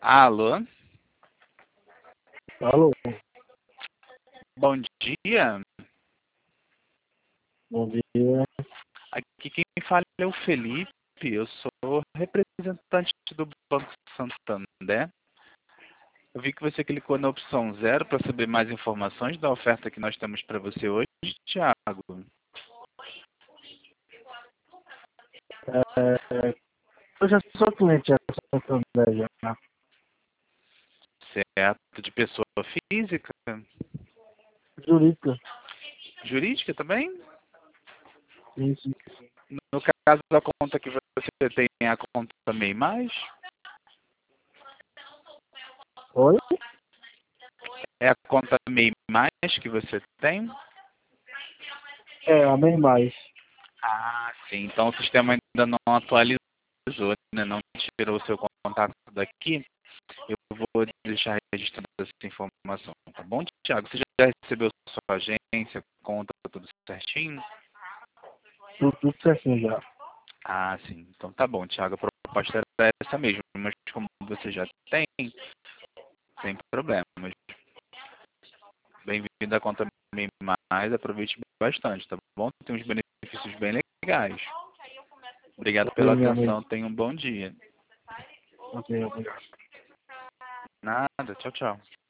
Alô, Alô, bom dia. bom dia. Aqui quem fala é o Felipe. Eu sou representante do Banco Santander. Eu vi que você clicou na opção 0 para saber mais informações da oferta que nós temos para você hoje, Thiago. Eu já sou cliente da Santander já. Certo, de pessoa física, Jurídica. jurídica também? Isso. No caso da conta que você tem, é a conta MEI mais? Oi? É a conta MEI mais que você tem? É, a bem mais. Ah, sim. Então o sistema ainda não atualizou, né? Não tirou o seu contato daqui. Eu vou deixar registrada essa informação, tá bom, Thiago? Você já recebeu sua agência, conta tudo certinho? Tudo certinho já. Ah, sim. Então tá bom, Thiago. A proposta era essa mesmo, mas como você já tem, sem problemas. Bem-vindo à conta MEI mais, aproveite bastante, tá bom? Tem uns benefícios bem legais. Obrigado Ok, pela meu amigo. atenção, tenha um bom dia. Ok, obrigado. Nada, tchau, tchau.